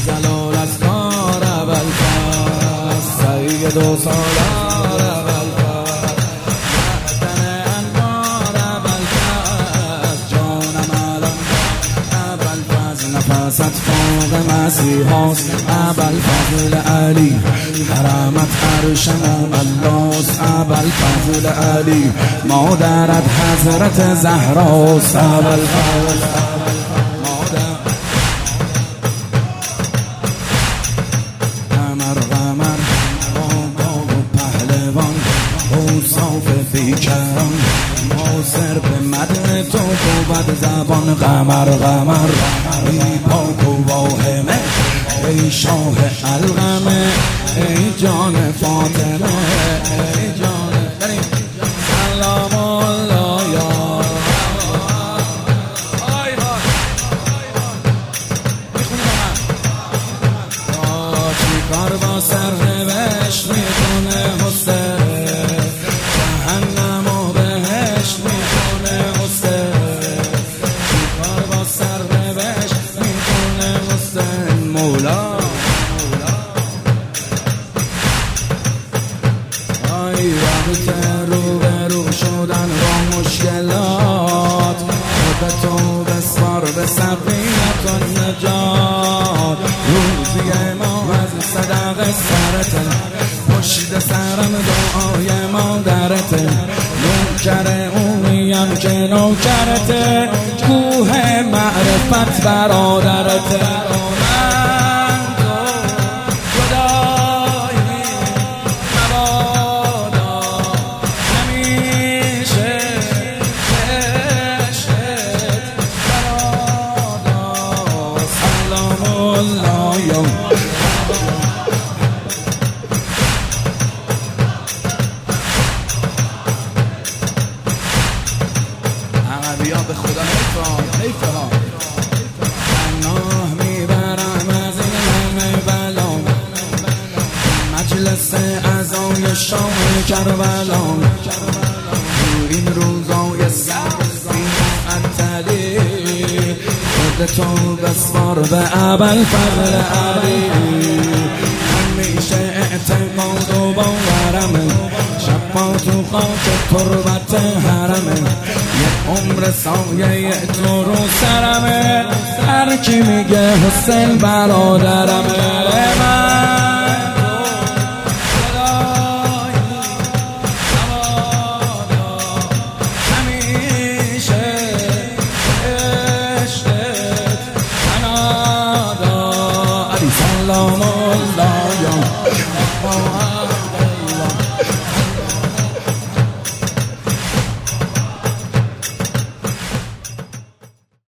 زلال از کار ابوالفضل سید و سالار ابوالفضل معدن انوار ابوالفضل جانم الان ابوالفضل نفست فوق مسیحاست ابوالفضل علی حرمت عرش ملاست ابوالفضل علی مادرت حضرت زهراست ابوالفضل قمر آقا و پهلوان اوصاف بیکران ناصر به مدح تو بود زبان قمر ای پاک و واهمه ای شاه القمه ای جان فاطمه ای جان سلام الله یا چیکار با سرنوشت میکنه حسین جهنم و بهشت میکنه حسین چیکار با سرنوشت میکنه حسین مولا ای وقت روبرو شدن با مشکلات خود تو بسپار به سفینت و نجات روزی ما از صدق سرت پشت سرم دعای مادرت نوکر اونیم که نوکرت کوه معرفت برادرت عربی ها به خدا حیفه ها پناه میبرم از این همه بلا مجلس عزای شام کربلا این روزای سختی معطلی خودتو بسپار به ابوالفضل علی همیشه اعتقاد و باورمه شبا تو خاک تربت حرمه یه عمر سایه تو رو سرمه هر کی میگه حسین برادرمه من سلام الله یا